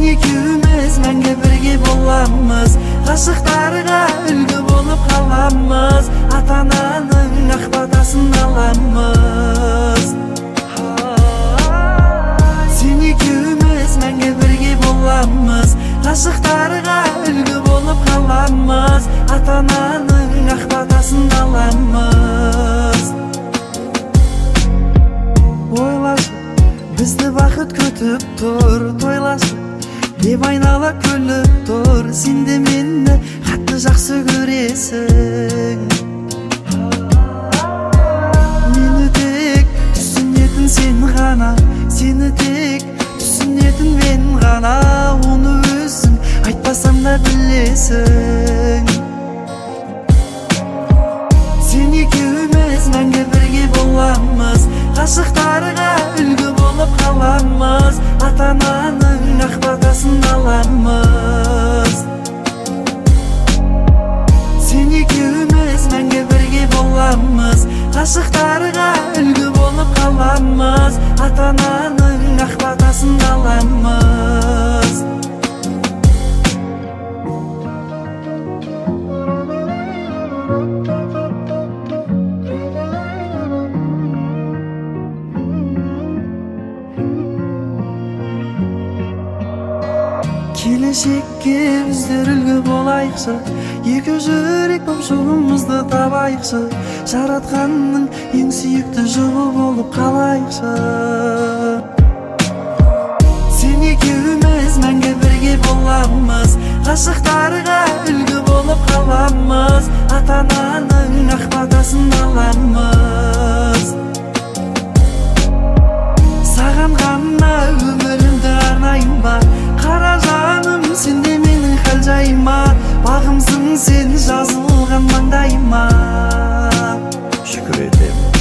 экөөбүз мәңгі бірге боламыз, ғашықтарға үлгі болып қаламыз, ата-ананың ақ батасын аламыз. Сен екеуміз мәңгі бірге боламыз, ғашықтарға үлгі болып қаламыз, ата-ананың ақ батасын аламыз. Ойлашы, бізді бақыт күтіп тұр, тойлашы деп айнала күліп тұр. Сен де мені қатты жақсы көресің. Мені тек түсінетін сен ғана, сені тек түсінетін мен ғана. Оны өзің айтпасам да білесің. Сен екеуміз мәңгі бірге боламыз, ғашықтарға үлгі болып қаламыз, ата-ананың ақ батасын аламыз. Сен екеуміз мәңгі бірге боламыз, ғашықтарға үлгі болып қаламыз, ата-ананың ақ батасын аламыз. Келешекке біздер үлгі болайықшы, екі жүрек боп жолымызды табайықшы, жаратқанның ең сүйікті жұбы болып қалайықшы. Сен екеуміз мәңгі бірге боламыз, ғашықтарға үлгі болып қаламыз, ата-ананың ақ батасын аламыз. Саған ғана өмірімді арнайын ба, қара жаным, сен де менің хал жайыма, бағымсың сен жазылған маңдайыма. Шүкір етем.